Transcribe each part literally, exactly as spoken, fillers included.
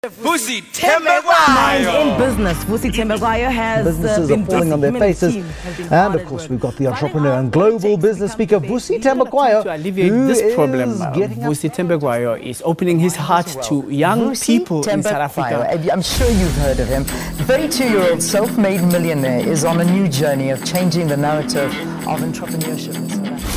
Vusi Thembekwayo. In business, Vusi Thembekwayo has businesses uh, are falling on their faces, and of course we've got the entrepreneur and global business speaker Vusi Thembekwayo, to alleviate who this is problem. getting Vusi Thembekwayo is opening his heart to young Vusi people in South Africa. Thembekwayo, I'm sure you've heard of him. thirty-two-year-old self-made millionaire is on a new journey of changing the narrative of entrepreneurship in South Africa.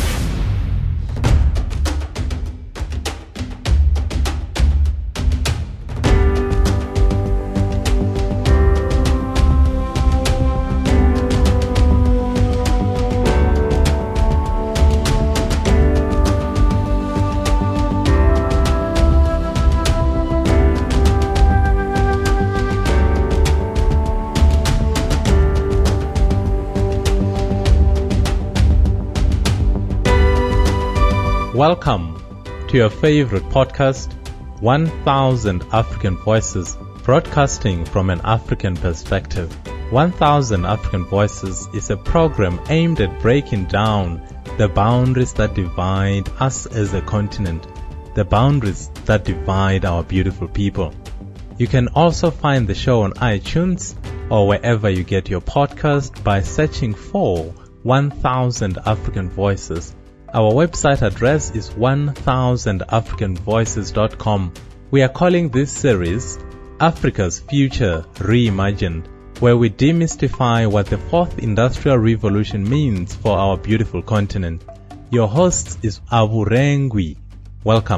Welcome to your favorite podcast, one thousand African Voices, broadcasting from an African perspective. one thousand African Voices is a program aimed at breaking down the boundaries that divide us as a continent, the boundaries that divide our beautiful people. You can also find the show on iTunes or wherever you get your podcast by searching for one thousand African Voices. Our website address is one thousand african voices dot com. We are calling this series Africa's Future Reimagined, where we demystify what the fourth industrial revolution means for our beautiful continent. Your host is Avurengwi. Welcome.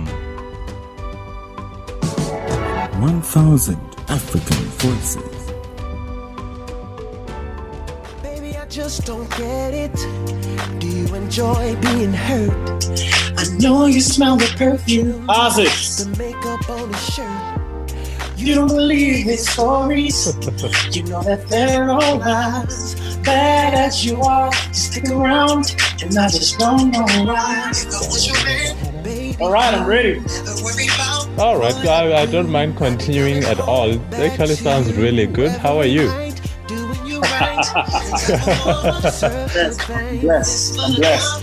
one thousand African Voices. Just don't get it. Do you enjoy being hurt? I know you smell the perfume, Ozzy. the makeup on his shirt. You don't believe his stories. You know that they're all lies. Bad as you are, stick around, and I just don't know why. All right, I'm ready. All right, I, I don't mind continuing at all. It actually sounds really good. How are you? Yes, I'm blessed. I'm blessed.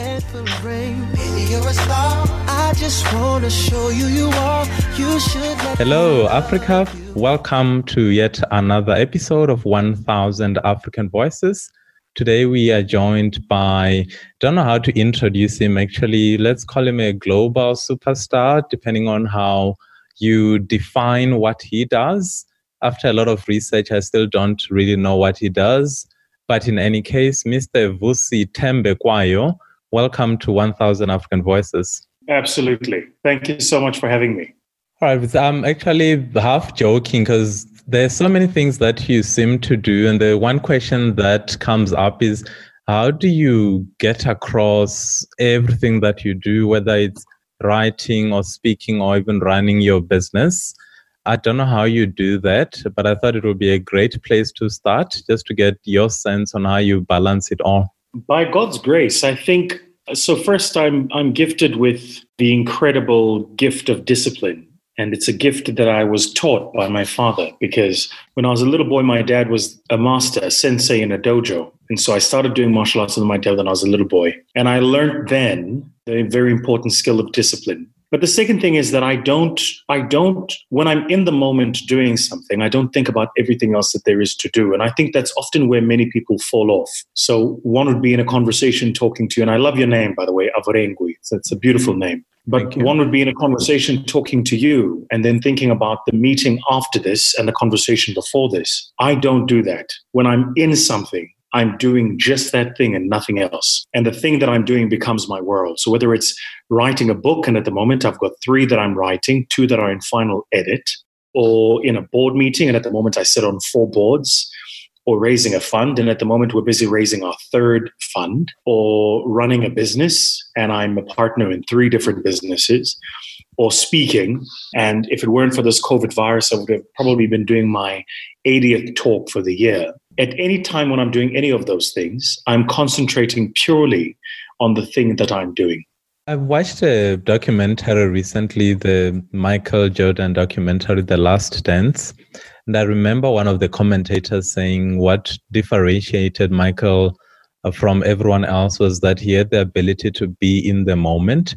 Hello, Africa. Welcome to yet another episode of one thousand African Voices. Today we are joined by, don't know how to introduce him actually. Let's call him a global superstar, depending on how you define what he does. After a lot of research, I still don't really know what he does. But in any case, Mister Vusi Thembekwayo, welcome to one thousand African Voices. Absolutely. Thank you so much for having me. All right. I'm actually half joking because there's so many things that you seem to do. And the one question that comes up is, how do you get across everything that you do, whether it's writing or speaking or even running your business? I don't know how you do that, but I thought it would be a great place to start just to get your sense on how you balance it all. By God's grace, I think, so first I'm, I'm gifted with the incredible gift of discipline. And it's a gift that I was taught by my father, because when I was a little boy, my dad was a master, a sensei in a dojo. And so I started doing martial arts with my dad when I was a little boy. And I learned then the very important skill of discipline. But the second thing is that I don't, I don't, when I'm in the moment doing something, I don't think about everything else that there is to do. And I think that's often where many people fall off. So one would be in a conversation talking to you, and I love your name, by the way, Avurengwi. So it's a beautiful name. But one would be in a conversation talking to you and then thinking about the meeting after this and the conversation before this. I don't do that. When I'm in something, I'm doing just that thing and nothing else. And the thing that I'm doing becomes my world. So whether it's writing a book, and at the moment I've got three that I'm writing, two that are in final edit, or in a board meeting, and at the moment I sit on four boards, or raising a fund, and at the moment we're busy raising our third fund, or running a business, and I'm a partner in three different businesses, or speaking. And if it weren't for this COVID virus, I would have probably been doing my eightieth talk for the year. At any time when I'm doing any of those things, I'm concentrating purely on the thing that I'm doing. I watched a documentary recently, the Michael Jordan documentary, The Last Dance. And I remember one of the commentators saying what differentiated Michael from everyone else was that he had the ability to be in the moment.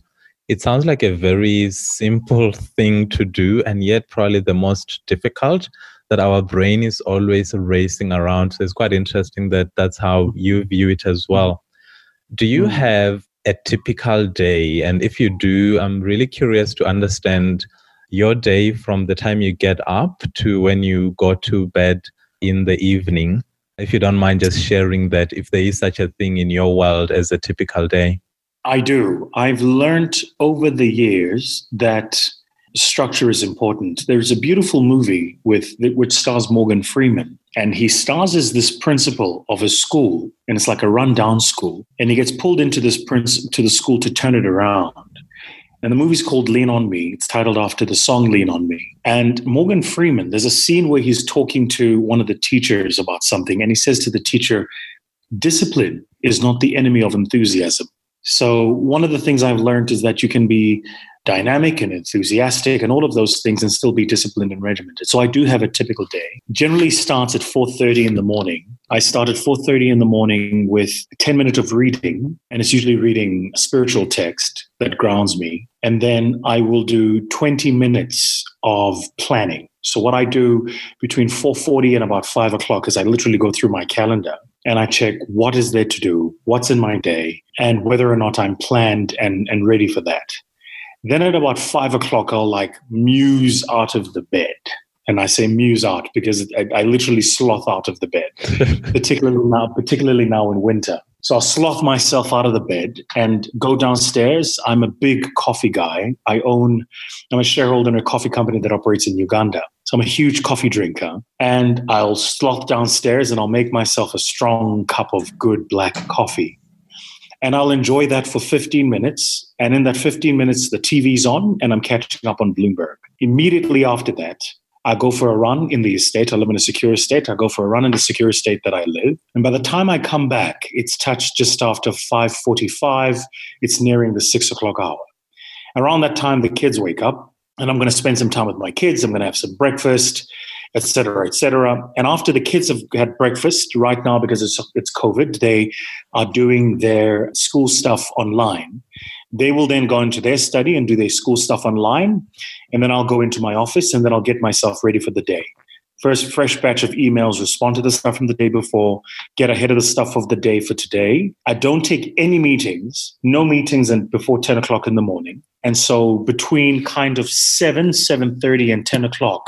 It sounds like a very simple thing to do, and yet probably the most difficult, that our brain is always racing around. So it's quite interesting that that's how you view it as well. Do you mm. have a typical day? And if you do, I'm really curious to understand your day from the time you get up to when you go to bed in the evening. If you don't mind just sharing that, if there is such a thing in your world as a typical day. I do. I've learned over the years that structure is important. There's a beautiful movie with which stars Morgan Freeman, and he stars as this principal of a school, and it's like a rundown school, and he gets pulled into this prince to the school to turn it around. And the movie's called Lean On Me. It's titled after the song Lean On Me. And Morgan Freeman, there's a scene where he's talking to one of the teachers about something, and he says to the teacher, discipline is not the enemy of enthusiasm. So one of the things I've learned is that you can be dynamic and enthusiastic and all of those things and still be disciplined and regimented. So I do have a typical day. Generally starts at four thirty in the morning. I start at four thirty in the morning with ten minutes of reading, and it's usually reading spiritual text that grounds me. And then I will do twenty minutes of planning. So what I do between four forty and about five o'clock is I literally go through my calendar and I check what is there to do, what's in my day, and whether or not I'm planned and, and ready for that. Then at about five o'clock, I'll like muse out of the bed. And I say muse out because I, I literally sloth out of the bed, particularly now, particularly now in winter. So I'll sloth myself out of the bed and go downstairs. I'm a big coffee guy. I own, I'm a shareholder in a coffee company that operates in Uganda. So I'm a huge coffee drinker, and I'll sloth downstairs and I'll make myself a strong cup of good black coffee. And I'll enjoy that for fifteen minutes. And in that fifteen minutes, the T V's on and I'm catching up on Bloomberg. Immediately after that, I go for a run in the estate. I live in a secure estate. I go for a run in the secure estate that I live. And by the time I come back, it's touched just after five forty-five. It's nearing the six o'clock hour. Around that time, the kids wake up and I'm going to spend some time with my kids. I'm going to have some breakfast, et cetera, et cetera. And after the kids have had breakfast, right now, because it's, it's COVID, they are doing their school stuff online. They will then go into their study and do their school stuff online. And then I'll go into my office and then I'll get myself ready for the day. First, fresh batch of emails, respond to the stuff from the day before, get ahead of the stuff of the day for today. I don't take any meetings, no meetings and before ten o'clock in the morning. And so between kind of seven, seven thirty and ten o'clock,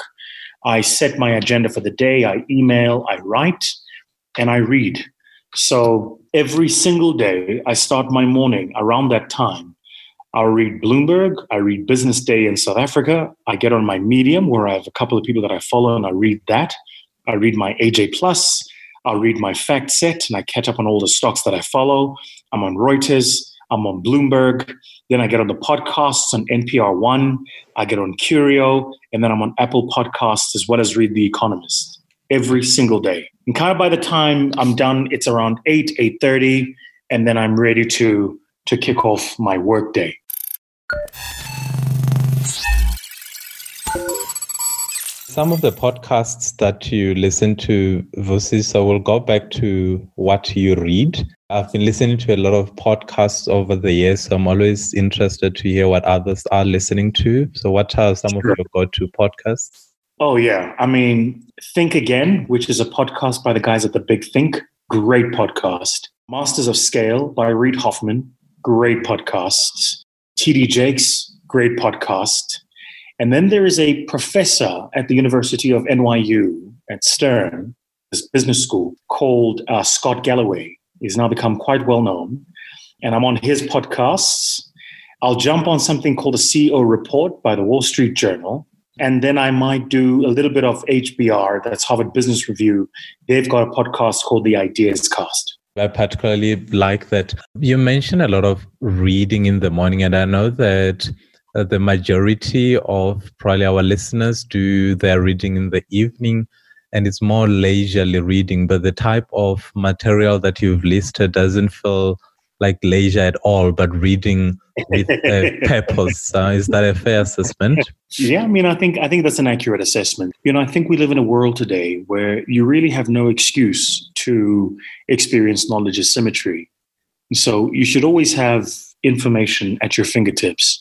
I set my agenda for the day. I email, I write, and I read. So every single day, I start my morning around that time. I'll read Bloomberg. I read Business Day in South Africa. I get on my Medium where I have a couple of people that I follow and I read that. I read my A J Plus. I'll read my fact set and I catch up on all the stocks that I follow. I'm on Reuters. I'm on Bloomberg. Then I get on the podcasts on N P R One. I get on Curio. And then I'm on Apple Podcasts as well as read The Economist every single day. And kind of by the time I'm done, it's around eight, eight thirty. And then I'm ready to, to kick off my work day. Some of the podcasts that you listen to, Vusi, so we'll go back to what you read. I've been listening to a lot of podcasts over the years, so I'm always interested to hear what others are listening to. So what are some sure. of your go-to podcasts? Oh, yeah. I mean, Think Again, which is a podcast by the guys at The Big Think. Great podcast. Masters of Scale by Reid Hoffman. Great podcasts. T D Jakes. Great podcast. And then there is a professor at the University of N Y U at Stern, this business school, called uh, Scott Galloway. He's now become quite well known. And I'm on his podcasts. I'll jump on something called a C E O Report by the Wall Street Journal. And then I might do a little bit of H B R, that's Harvard Business Review. They've got a podcast called The Ideas Cast. I particularly like that. You mentioned a lot of reading in the morning, and I know that uh, the majority of probably our listeners do their reading in the evening, and it's more leisurely reading, but the type of material that you've listed doesn't feel like leisure at all, but reading with a purpose. Uh, is that a fair assessment? Yeah, I mean, I think I think that's an accurate assessment. You know, I think we live in a world today where you really have no excuse to experience knowledge asymmetry. So you should always have information at your fingertips.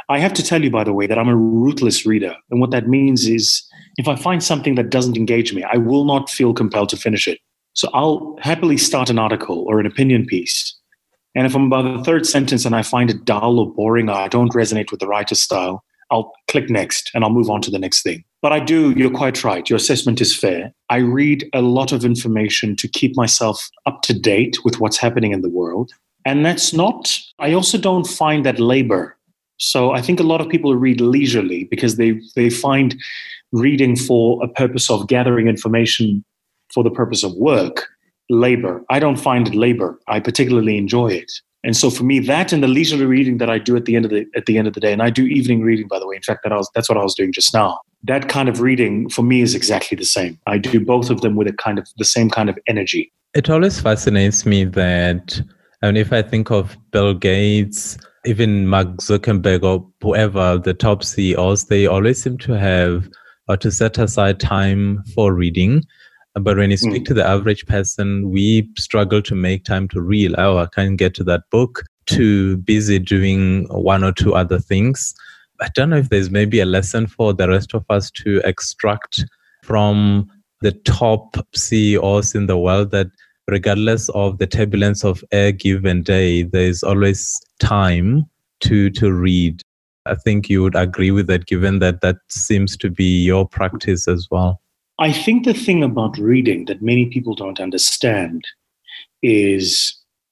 I have to tell you, by the way, that I'm a ruthless reader. And what that means is if I find something that doesn't engage me, I will not feel compelled to finish it. So I'll happily start an article or an opinion piece. And if I'm about the third sentence and I find it dull or boring, or I don't resonate with the writer's style, I'll click next and I'll move on to the next thing. But I do, you're quite right. Your assessment is fair. I read a lot of information to keep myself up to date with what's happening in the world. And that's not, I also don't find that labor. So I think a lot of people read leisurely because they, they find reading for a purpose of gathering information for the purpose of work, labor. I don't find it labor. I particularly enjoy it. And so for me, that and the leisurely reading that I do at the end of the at the end of the day, and I do evening reading, by the way. In fact, that I was, that's what I was doing just now. That kind of reading for me is exactly the same. I do both of them with a kind of the same kind of energy. It always fascinates me that, I mean, if I think of Bill Gates, even Mark Zuckerberg or whoever, the top C E Os, they always seem to have or to set aside time for reading. But when you speak mm. to the average person, we struggle to make time to read. Oh, I can't get to that book. Too busy doing one or two other things. I don't know if there's maybe a lesson for the rest of us to extract from the top C E Os in the world that regardless of the turbulence of a given day, there's always time to to read. I think you would agree with that, given that that seems to be your practice as well. I think the thing about reading that many people don't understand is,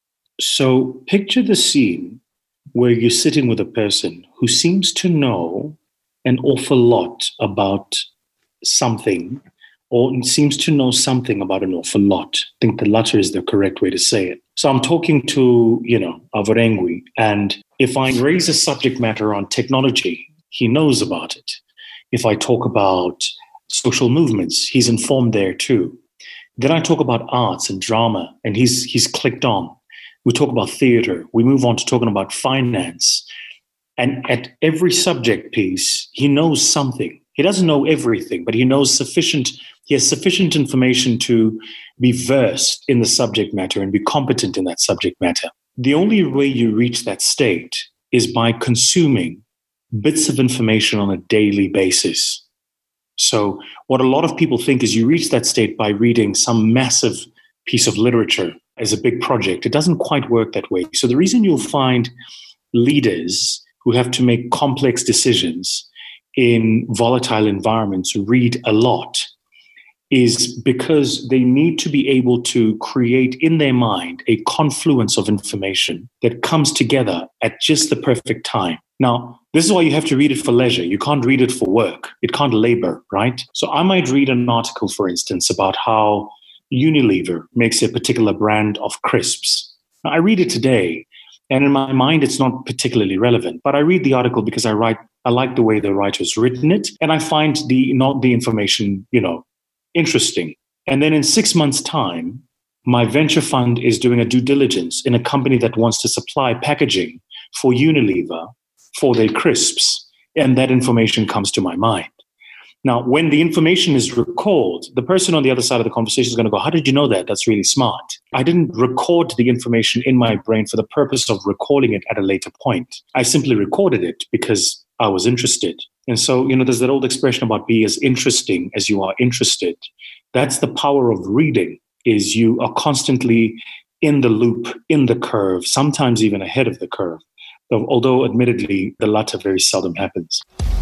so picture the scene where you're sitting with a person who seems to know an awful lot about something, or seems to know something about an awful lot. I think the latter is the correct way to say it. So I'm talking to, you know, Avarengwi, and if I raise a subject matter on technology, he knows about it. If I talk about social movements, he's informed there too. Then I talk about arts and drama, and he's he's clicked on. We talk about theater. We move on to talking about finance. And at every subject piece, he knows something. He doesn't know everything, but he knows sufficient, he has sufficient information to be versed in the subject matter and be competent in that subject matter. The only way you reach that state is by consuming bits of information on a daily basis. So what a lot of people think is you reach that state by reading some massive piece of literature as a big project. It doesn't quite work that way. So the reason you'll find leaders who have to make complex decisions in volatile environments read a lot is because they need to be able to create in their mind a confluence of information that comes together at just the perfect time. Now, this is why you have to read it for leisure. You can't read it for work. It can't labor, right? So I might read an article, for instance, about how Unilever makes a particular brand of crisps. Now, I read it today, and in my mind, it's not particularly relevant. But I read the article because I write. I like the way the writer's written it, and I find the not the information, you know, interesting. And then in six months' time, my venture fund is doing a due diligence in a company that wants to supply packaging for Unilever for their crisps, and that information comes to my mind. Now, when the information is recalled, the person on the other side of the conversation is going to go, how did you know that? That's really smart. I didn't record the information in my brain for the purpose of recalling it at a later point. I simply recorded it because I was interested. And so, you know, there's that old expression about be as interesting as you are interested. That's the power of reading, is you are constantly in the loop, in the curve, sometimes even ahead of the curve. Although, admittedly, the latter very seldom happens.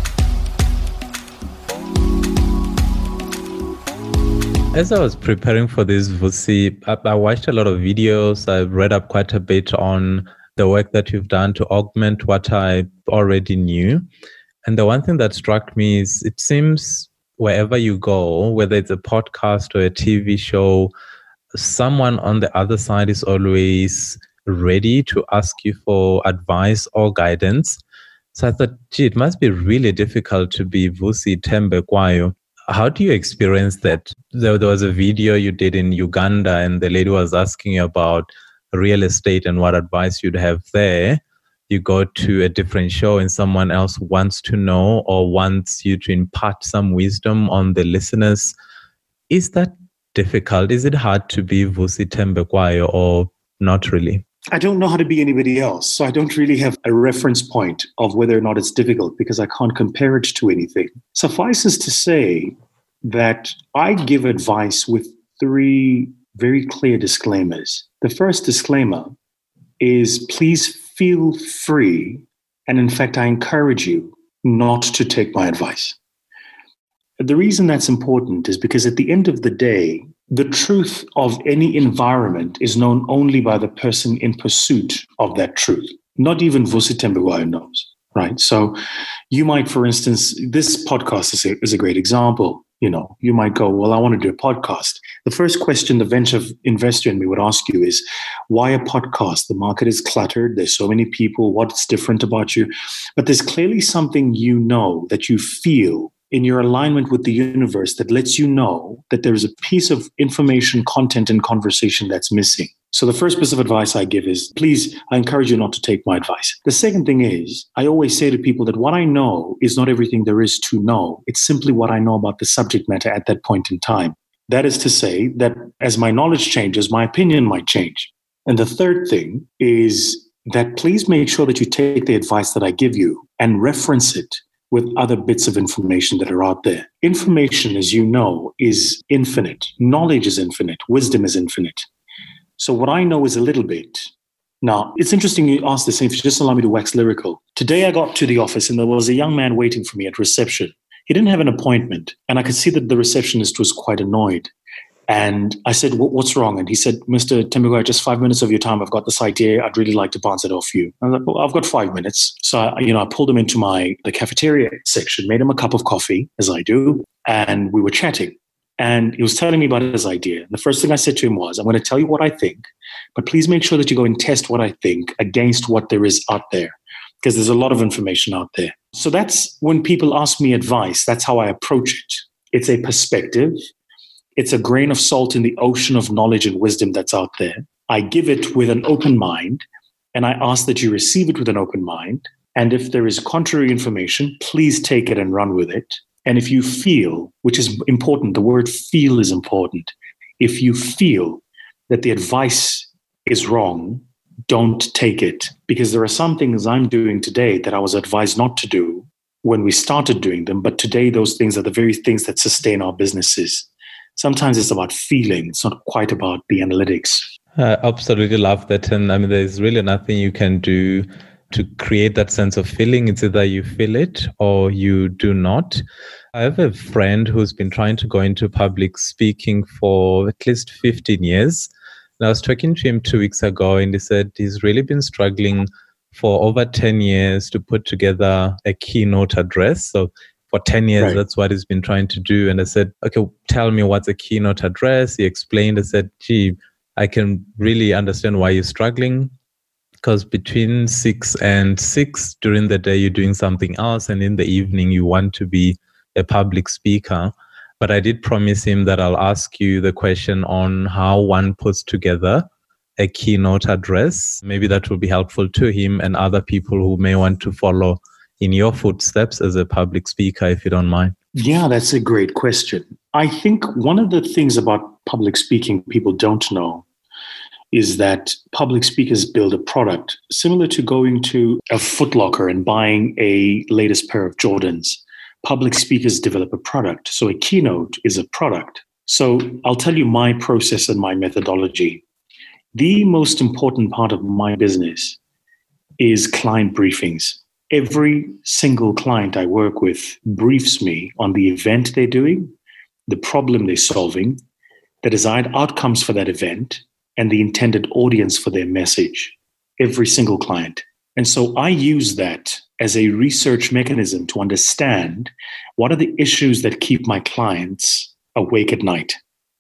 As I was preparing for this, Vusi, I, I watched a lot of videos. I read up quite a bit on the work that you've done to augment what I already knew. And the one thing that struck me is it seems wherever you go, whether it's a podcast or a T V show, someone on the other side is always ready to ask you for advice or guidance. So I thought, gee, it must be really difficult to be Vusi Thembekwayo. How do you experience that? There, there was a video you did in Uganda, and the lady was asking you about real estate and what advice you'd have there. You go to a different show and someone else wants to know or wants you to impart some wisdom on the listeners. Is that difficult? Is it hard to be Vusi Thembekwayo, or not really? I don't know how to be anybody else. So I don't really have a reference point of whether or not it's difficult because I can't compare it to anything. Suffices to say that I give advice with three very clear disclaimers. The first disclaimer is please feel free, and in fact, I encourage you not to take my advice. The reason that's important is because at the end of the day, the truth of any environment is known only by the person in pursuit of that truth. Not even Vusi Thembekwayo knows, right? So you might, for instance, this podcast is a, is a great example. You know, you might go, well, I want to do a podcast. The first question the venture investor in me would ask you is, why a podcast? The market is cluttered. There's so many people. What's different about you? But there's clearly something you know that you feel in your alignment with the universe that lets you know that there is a piece of information, content, and conversation that's missing. So the first piece of advice I give is, please, I encourage you not to take my advice. The second thing is, I always say to people that what I know is not everything there is to know. It's simply what I know about the subject matter at that point in time. That is to say that as my knowledge changes, my opinion might change. And the third thing is that please make sure that you take the advice that I give you and reference it with other bits of information that are out there. Information, as you know, is infinite. Knowledge is infinite. Wisdom is infinite. So what I know is a little bit. Now, it's interesting you asked the same. Just allow me to wax lyrical. Today I got to the office and there was a young man waiting for me at reception. He didn't have an appointment, and I could see that the receptionist was quite annoyed. And I said, what's wrong? And he said, Mister Thembekwayo, just five minutes of your time. I've got this idea. I'd really like to bounce it off you. I was like, well, I've got five minutes. So, I, you know, I pulled him into my the cafeteria section, made him a cup of coffee, as I do, and we were chatting. And he was telling me about his idea. And the first thing I said to him was, I'm going to tell you what I think, but please make sure that you go and test what I think against what there is out there, because there's a lot of information out there. So that's when people ask me advice, that's how I approach it. It's a perspective. It's a grain of salt in the ocean of knowledge and wisdom that's out there. I give it with an open mind, and I ask that you receive it with an open mind. And if there is contrary information, please take it and run with it. And if you feel, which is important, the word feel is important. If you feel that the advice is wrong, don't take it. Because there are some things I'm doing today that I was advised not to do when we started doing them. But today, those things are the very things that sustain our businesses. Sometimes it's about feeling. It's not quite about the analytics. I absolutely love that. And I mean, there's really nothing you can do to create that sense of feeling. It's either you feel it or you do not. I have a friend who's been trying to go into public speaking for at least fifteen years. And I was talking to him two weeks ago, and he said he's really been struggling for over ten years to put together a keynote address. So for ten years, right. That's what he's been trying to do. And I said, okay, tell me what's a keynote address. He explained, I said, gee, I can really understand why you're struggling, because between six and six during the day, you're doing something else. And in the evening, you want to be a public speaker. But I did promise him that I'll ask you the question on how one puts together a keynote address. Maybe that will be helpful to him and other people who may want to follow in your footsteps as a public speaker, if you don't mind. Yeah, that's a great question. I think one of the things about public speaking people don't know is that public speakers build a product similar to going to a Foot Locker and buying a latest pair of Jordans. Public speakers develop a product. So a keynote is a product. So I'll tell you my process and my methodology. The most important part of my business is client briefings. Every single client I work with briefs me on the event they're doing, the problem they're solving, the desired outcomes for that event, and the intended audience for their message. Every single client. And so I use that as a research mechanism to understand what are the issues that keep my clients awake at night.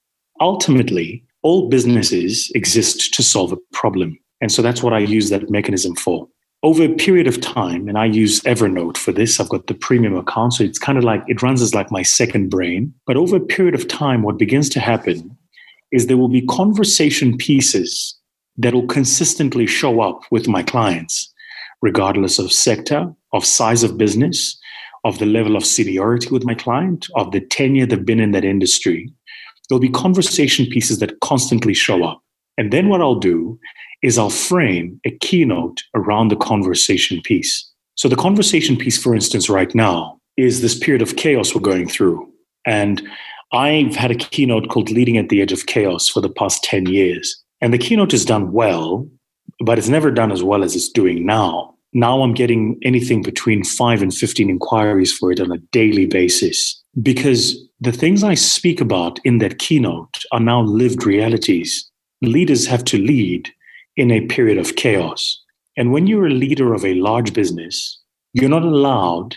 Ultimately, all businesses exist to solve a problem. And so that's what I use that mechanism for. Over a period of time, and I use Evernote for this, I've got the premium account, so it's kind of like, it runs as like my second brain. But over a period of time, what begins to happen is there will be conversation pieces that will consistently show up with my clients, regardless of sector, of size of business, of the level of seniority with my client, of the tenure they've been in that industry. There'll be conversation pieces that constantly show up. And then what I'll do is I'll frame a keynote around the conversation piece. So the conversation piece, for instance, right now is this period of chaos we're going through. And I've had a keynote called Leading at the Edge of Chaos for the past ten years. And the keynote is done well, but it's never done as well as it's doing now. Now I'm getting anything between five and fifteen inquiries for it on a daily basis, because the things I speak about in that keynote are now lived realities. Leaders have to lead in a period of chaos. And when you're a leader of a large business, you're not allowed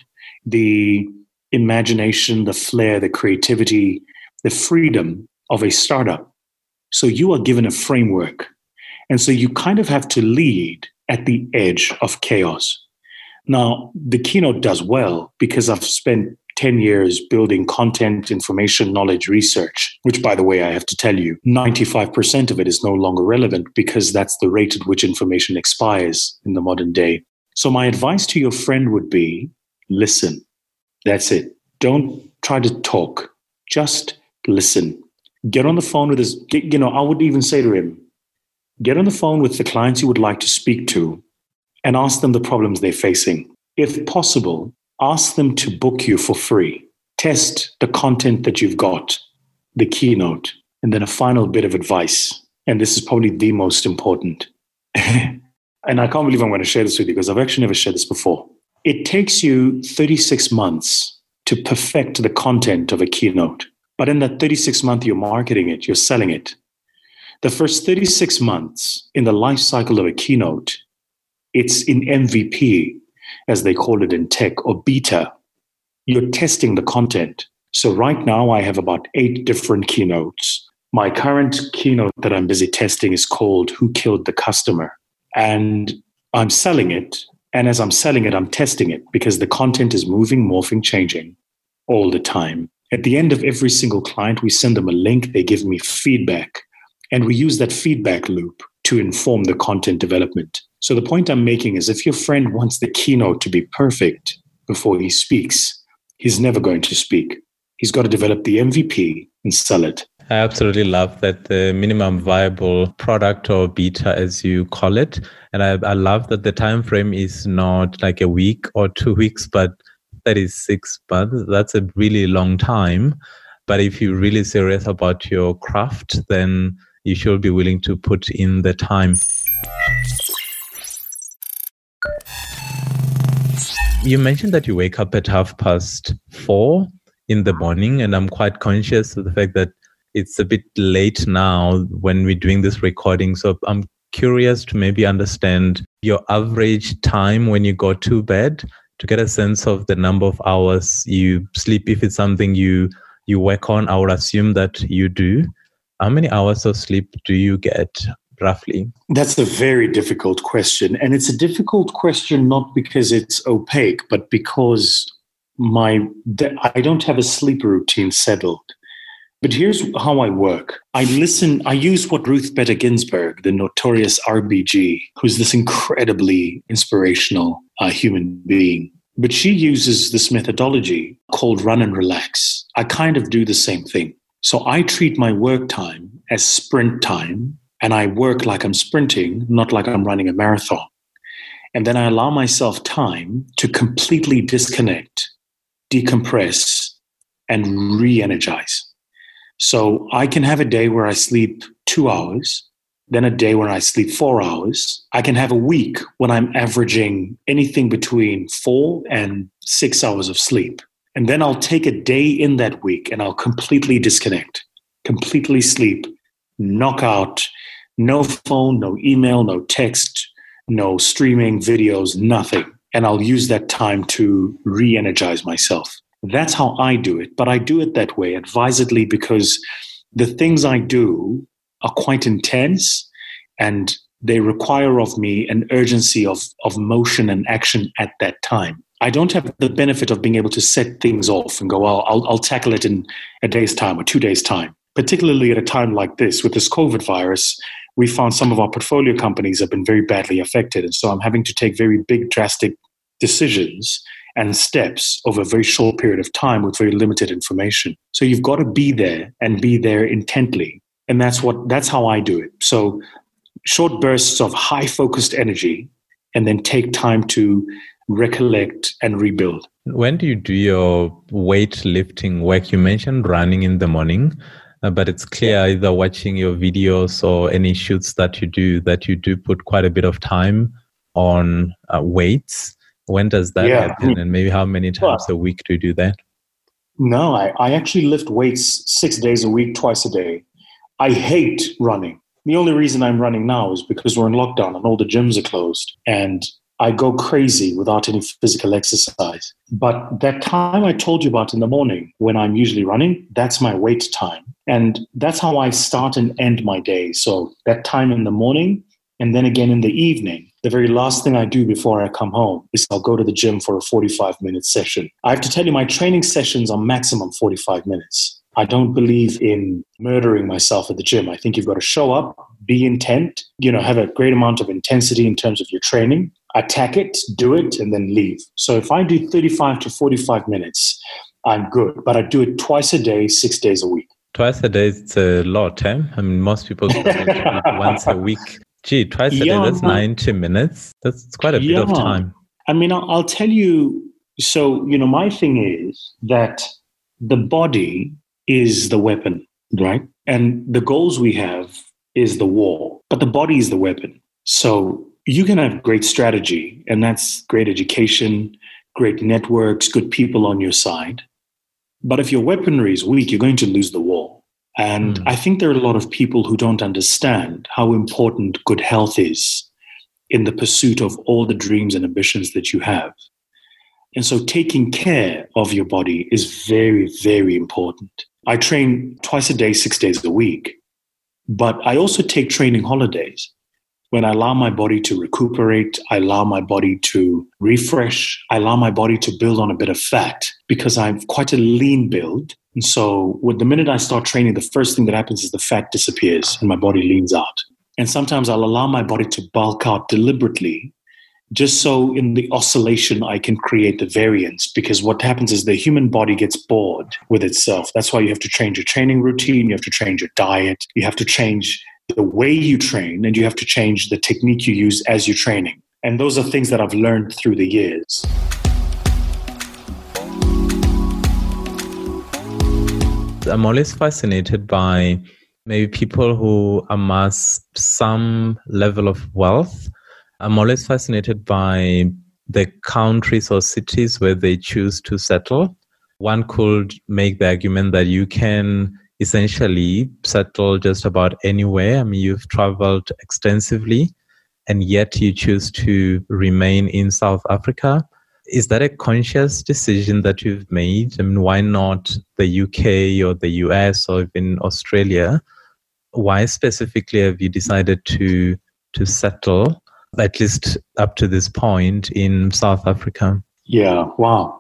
the imagination, the flair, the creativity, the freedom of a startup. So you are given a framework. And so you kind of have to lead at the edge of chaos. Now, the keynote does well because I've spent ten years building content, information, knowledge, research, which, by the way, I have to tell you, ninety-five percent of it is no longer relevant because that's the rate at which information expires in the modern day. So my advice to your friend would be, listen. That's it. Don't try to talk. Just listen. Get on the phone with his, you know, I would even say to him, get on the phone with the clients you would like to speak to and ask them the problems they're facing. If possible, ask them to book you for free. Test the content that you've got, the keynote, and then a final bit of advice. And this is probably the most important. And I can't believe I'm going to share this with you because I've actually never shared this before. It takes you thirty-six months to perfect the content of a keynote. But in that thirty-six month, you're marketing it, you're selling it. The first thirty-six months in the life cycle of a keynote, it's in M V P, as they call it in tech, or beta. You're testing the content. So right now I have about eight different keynotes. My current keynote that I'm busy testing is called Who Killed the Customer? And I'm selling it. And as I'm selling it, I'm testing it because the content is moving, morphing, changing all the time. At the end of every single client, we send them a link. They give me feedback. And we use that feedback loop to inform the content development. So the point I'm making is if your friend wants the keynote to be perfect before he speaks, he's never going to speak. He's got to develop the M V P and sell it. I absolutely love that the minimum viable product, or beta as you call it. And I, I love that the time frame is not like a week or two weeks, but thirty-six months. That's a really long time. But if you're really serious about your craft, then you should be willing to put in the time. You mentioned that you wake up at half past four in the morning, and I'm quite conscious of the fact that it's a bit late now when we're doing this recording. So I'm curious to maybe understand your average time when you go to bed to get a sense of the number of hours you sleep. If it's something you, you work on, I would assume that you do. How many hours of sleep do you get roughly? That's a very difficult question. And it's a difficult question not because it's opaque, but because my I don't have a sleep routine settled. But here's how I work. I listen, I use what Ruth Bader Ginsburg, the notorious R B G, who's this incredibly inspirational uh, human being. But she uses this methodology called run and relax. I kind of do the same thing. So I treat my work time as sprint time, and I work like I'm sprinting, not like I'm running a marathon. And then I allow myself time to completely disconnect, decompress, and re-energize. So I can have a day where I sleep two hours, then a day when I sleep four hours. I can have a week when I'm averaging anything between four and six hours of sleep. And then I'll take a day in that week and I'll completely disconnect, completely sleep, knock out, no phone, no email, no text, no streaming videos, nothing. And I'll use that time to re-energize myself. That's how I do it. But I do it that way advisedly because the things I do are quite intense and they require of me an urgency of, of motion and action at that time. I don't have the benefit of being able to set things off and go, well, I'll, I'll tackle it in a day's time or two days' time. Particularly at a time like this with this COVID virus, we found some of our portfolio companies have been very badly affected. And so I'm having to take very big, drastic decisions and steps over a very short period of time with very limited information. So you've got to be there and be there intently. And that's what that's how I do it. So short bursts of high focused energy, and then take time to recollect and rebuild. When do you do your weightlifting work? You mentioned running in the morning, uh, but it's clear either watching your videos or any shoots that you do that you do put quite a bit of time on uh, weights. When does that yeah. happen? And maybe how many times well, a week do you do that? No, I, I actually lift weights six days a week, twice a day. I hate running. The only reason I'm running now is because we're in lockdown and all the gyms are closed. And I go crazy without any physical exercise. But that time I told you about in the morning when I'm usually running, that's my weight time. And that's how I start and end my day. So that time in the morning and then again in the evening, the very last thing I do before I come home is I'll go to the gym for a forty-five minute session. I have to tell you, my training sessions are maximum forty-five minutes. I don't believe in murdering myself at the gym. I think you've got to show up, be intent, you know, have a great amount of intensity in terms of your training, attack it, do it, and then leave. So if I do thirty-five to forty-five minutes, I'm good. But I do it twice a day, six days a week. Twice a day, it's a lot, eh? I mean, most people do it once a week. Gee, twice a yeah, day, that's ninety minutes. That's quite a yeah. bit of time. I mean, I'll, I'll tell you, so, you know, my thing is that the body is the weapon, right? And the goals we have is the war, but the body is the weapon. So you can have great strategy, and that's great education, great networks, good people on your side. But if your weaponry is weak, you're going to lose the war. And mm. I think there are a lot of people who don't understand how important good health is in the pursuit of all the dreams and ambitions that you have. And so taking care of your body is very, very important. I train twice a day, six days a week, but I also take training holidays. When I allow my body to recuperate, I allow my body to refresh, I allow my body to build on a bit of fat because I'm quite a lean build. And so with the minute I start training, the first thing that happens is the fat disappears and my body leans out. And sometimes I'll allow my body to bulk out deliberately, just so in the oscillation I can create the variance, because what happens is the human body gets bored with itself. That's why you have to change your training routine, you have to change your diet, you have to change the way you train, and you have to change the technique you use as you're training. And those are things that I've learned through the years. I'm always fascinated by maybe people who amass some level of wealth. I'm always fascinated by the countries or cities where they choose to settle. One could make the argument that you can essentially settle just about anywhere. I mean, you've traveled extensively, and yet you choose to remain in South Africa. Is that a conscious decision that you've made? I mean, why not the U K or the U S or even Australia? Why specifically have you decided to to settle, at least up to this point, in South Africa? Yeah, wow.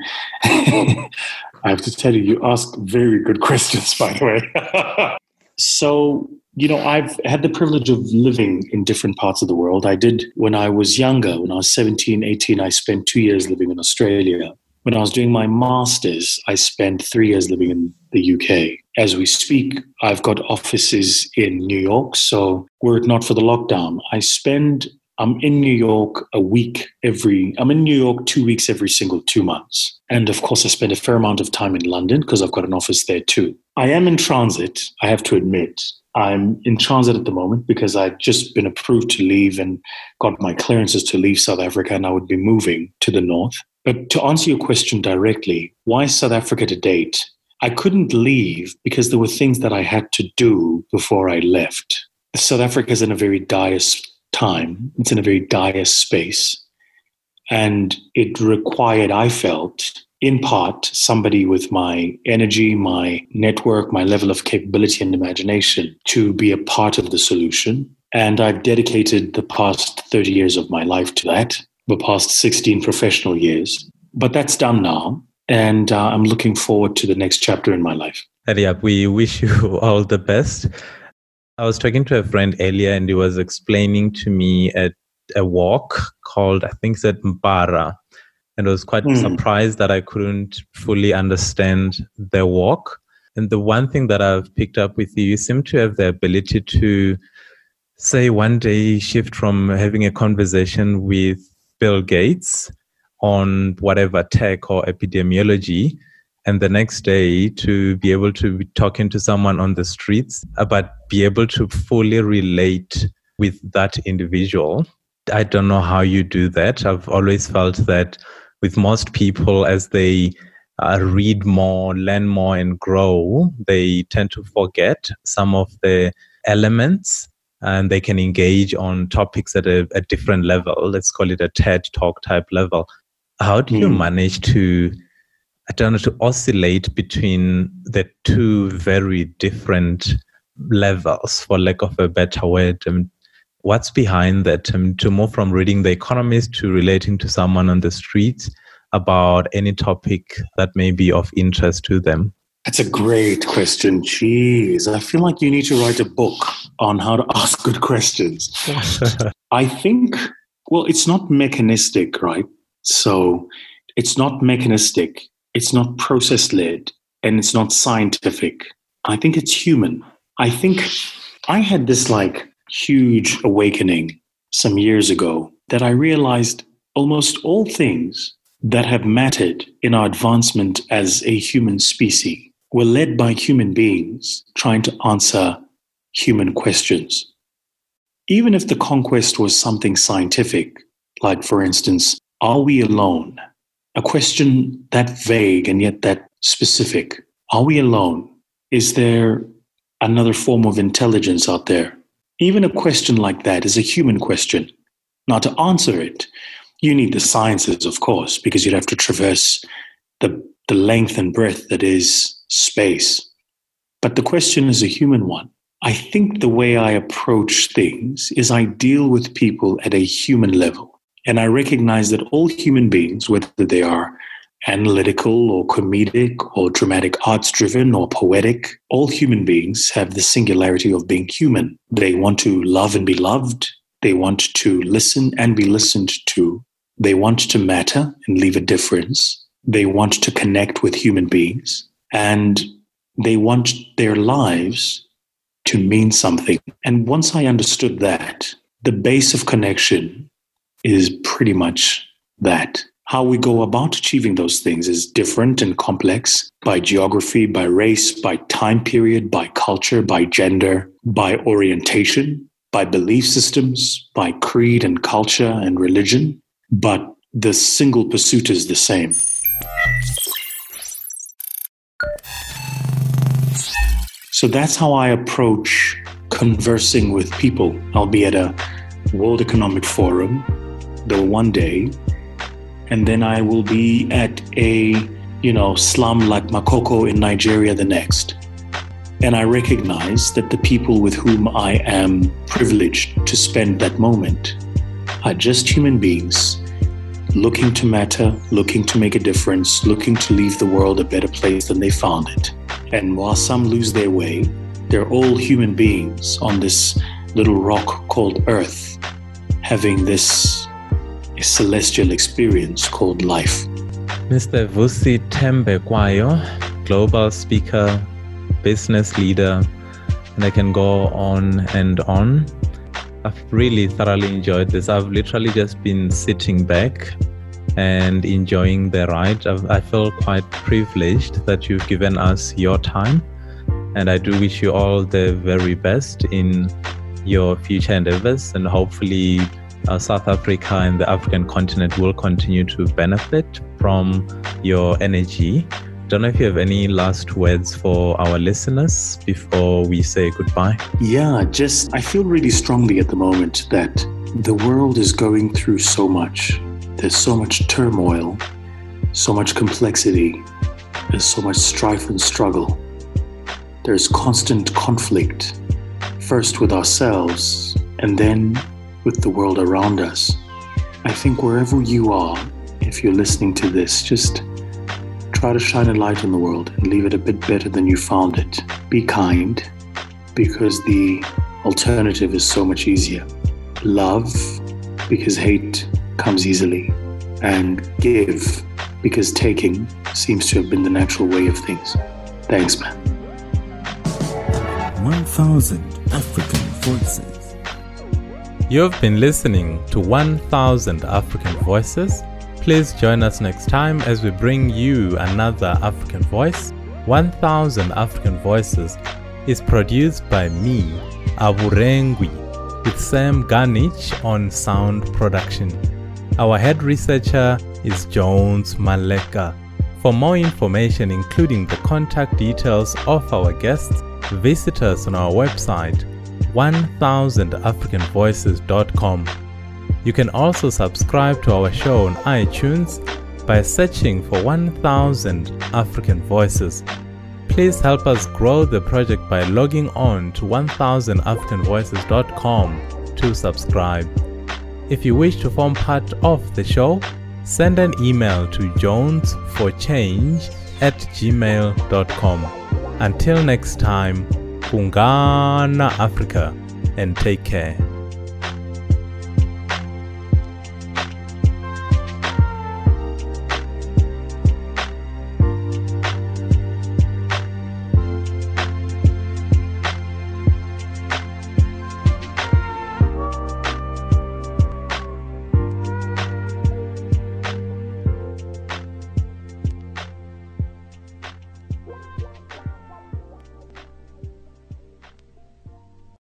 I have to tell you, you ask very good questions, by the way. So, you know, I've had the privilege of living in different parts of the world. I did when I was younger, when I was seventeen, eighteen, I spent two years living in Australia. When I was doing my master's, I spent three years living in the U K. As we speak, I've got offices in New York. So were it not for the lockdown, I spend, I'm in New York a week every, I'm in New York two weeks every single two months. And of course, I spend a fair amount of time in London because I've got an office there too. I am in transit, I have to admit. I'm in transit at the moment because I've just been approved to leave and got my clearances to leave South Africa, and I would be moving to the north. But to answer your question directly, why South Africa to date? I couldn't leave because there were things that I had to do before I left. South Africa is in a very dire time. It's in a very dire space. And it required, I felt, in part, somebody with my energy, my network, my level of capability and imagination to be a part of the solution. And I've dedicated the past thirty years of my life to that, the past sixteen professional years. But that's done now. And uh, I'm looking forward to the next chapter in my life. Eliab, we wish you all the best. I was talking to a friend earlier, and he was explaining to me a, a walk called, I think it's at Mbara. And I was quite mm. surprised that I couldn't fully understand the walk. And the one thing that I've picked up with you, you seem to have the ability to, say, one day shift from having a conversation with Bill Gates on whatever tech or epidemiology, and the next day to be able to be talking to someone on the streets, but be able to fully relate with that individual. I don't know how you do that. I've always felt that with most people, as they uh, read more, learn more, and grow, they tend to forget some of the elements, and they can engage on topics at a, a different level. Let's call it a TED Talk type level. How do you mm. manage to, I don't know, to oscillate between the two very different levels, for lack of a better word? I mean, what's behind that? I mean, to move from reading The Economist to relating to someone on the streets about any topic that may be of interest to them? That's a great question. Jeez, I feel like you need to write a book on how to ask good questions. I think, well, it's not mechanistic, right? So it's not mechanistic, it's not process-led, and it's not scientific. I think it's human. I think I had this like huge awakening some years ago that I realized almost all things that have mattered in our advancement as a human species were led by human beings trying to answer human questions. Even if the conquest was something scientific, like, for instance, are we alone? A question that vague and yet that specific. Are we alone? Is there another form of intelligence out there? Even a question like that is a human question. Now, to answer it, you need the sciences, of course, because you'd have to traverse the, the length and breadth that is space. But the question is a human one. I think the way I approach things is I deal with people at a human level. And I recognize that all human beings, whether they are analytical or comedic or dramatic arts driven or poetic, all human beings have the singularity of being human. They want to love and be loved. They want to listen and be listened to. They want to matter and leave a difference. They want to connect with human beings. And they want their lives to mean something. And once I understood that, the base of connection is pretty much that. How we go about achieving those things is different and complex by geography, by race, by time period, by culture, by gender, by orientation, by belief systems, by creed and culture and religion. But the single pursuit is the same. So that's how I approach conversing with people. I'll be at a World Economic Forum the one day, and then I will be at a, you know, slum like Makoko in Nigeria the next. And I recognize that the people with whom I am privileged to spend that moment are just human beings looking to matter, looking to make a difference, looking to leave the world a better place than they found it. And while some lose their way, they're all human beings on this little rock called Earth, having this celestial experience called life. Mister Vusi Thembekwayo, global speaker, business leader, and I can go on and on. I've really thoroughly enjoyed this. I've literally just been sitting back and enjoying the ride. I've, I feel quite privileged that you've given us your time, and I do wish you all the very best in your future endeavors, and hopefully uh, South Africa and the African continent will continue to benefit from your energy. Don't know if you have any last words for our listeners before we say goodbye. Yeah, just I feel really strongly at the moment that the world is going through so much. There's so much turmoil, so much complexity, there's so much strife and struggle. There's constant conflict, first with ourselves and then with the world around us. I think wherever you are, if you're listening to this, just try to shine a light on the world and leave it a bit better than you found it. Be kind, because the alternative is so much easier. Love, because hate comes easily. And give, because taking seems to have been the natural way of things. Thanks, man. one thousand African Voices. You've been listening to one thousand African Voices. Please join us next time as we bring you another African voice. one thousand African Voices is produced by me, Aburengwi, with Sam Garnich on sound production. Our head researcher is Jones Maleka. For more information, including the contact details of our guests, visit us on our website, one thousand african voices dot com. You can also subscribe to our show on iTunes by searching for one thousand African Voices. Please help us grow the project by logging on to one thousand african voices dot com to subscribe. If you wish to form part of the show, send an email to jonesforchange at gmail dot com. Until next time, Ungana Africa, and take care.